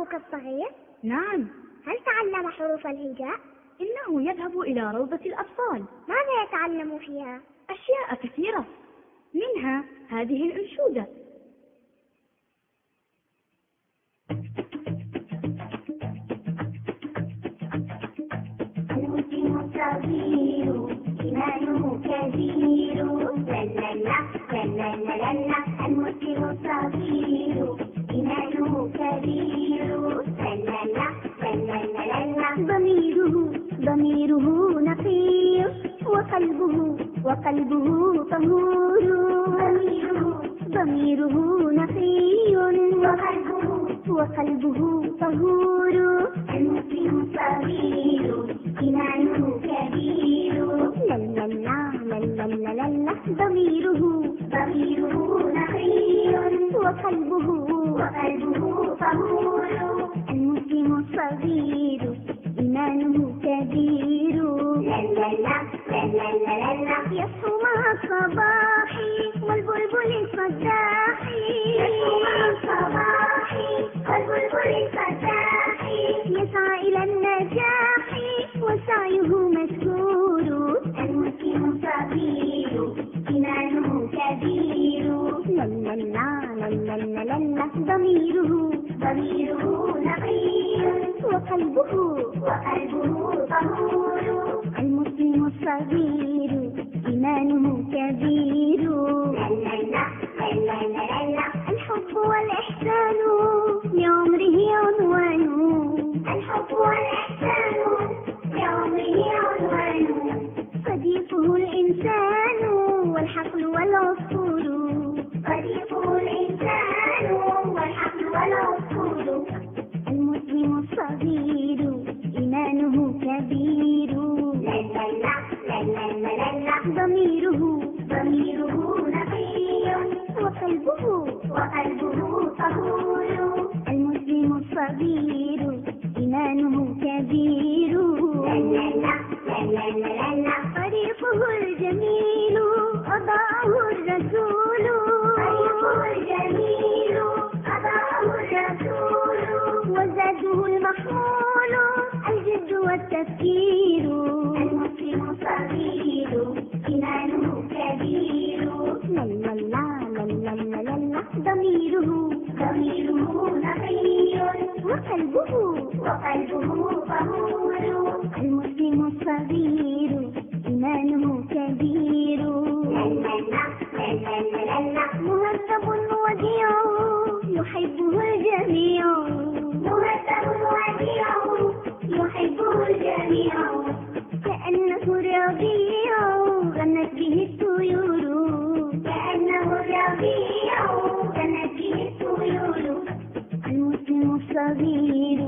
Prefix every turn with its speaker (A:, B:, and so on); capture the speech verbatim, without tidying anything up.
A: أخوك الصغير؟
B: نعم.
A: هل تعلم حروف الهجاء؟
B: إنه يذهب إلى روضة الأطفال.
A: ماذا يتعلم فيها؟
B: أشياء كثيرة، منها هذه الأنشودة.
A: المسلم الصغير إيمانه كبير، لا لا لا لا لا لا. المسلم الصغير إيمانه كبير، لا لا لا لا لا لا. ضميره ضميره نقي، وقلبه وقلبه طهور. ضميره ضميره نقي، وقلبه وقلبه طهور. المسلم الصغير إيمانه كبير، لا لا لا لا لا لا لا. ضميره ضميره نقي، وقلبه وقلبه طهور. المسلم الصغير إيمانه كبير، لا لا لا لا لا لا. يصحو مع الصباح والبلبل الصداح، يصحو مع الصباح والبلبل الصداح. يسعى إلى النجاح وسعيه مشكور. المسلم صغير إيمانه كبير، لا لا لا لا لا لا. ضميره ضميره نقي، وقلبه وقلبه طهور. المسلم الصغير إيمانه كبير، لا لا لا لا لا لا. الحب والإحسان لعمره عنوان، الحب والإحسان لعمره عنوان. صديقه الإنسان والحقل والعصفور، صديقه الإنسان والحقل والعصفور. المسلم الصغير إيمانه كبير، لا لا لا لا لا لا. ضميره ضميره نقي، وقلبه وقلبه طهور. المسلم الصغير إيمانه كبير، لا لا لا لا لا لا. طريقه الجميل أضاءه الرسول، طريقه الجميل أضاءه الرسول. وزاده المحمول الجد والتفكير. المسلم الصغير إيمانه كبير، لا لا لا لا لا لا. ضميره ضميره نقي، وقلبه وقلبه طهور. المسلم الصغير إيمانه كبير، لا لا لا لا لا. مهذب وديع يحبه الجميع، مهذب وديع يحبه الجميع. كأنه ربيع غنت به الطيور، كأنه ربيع غنت به الطيور. المسلم الصغير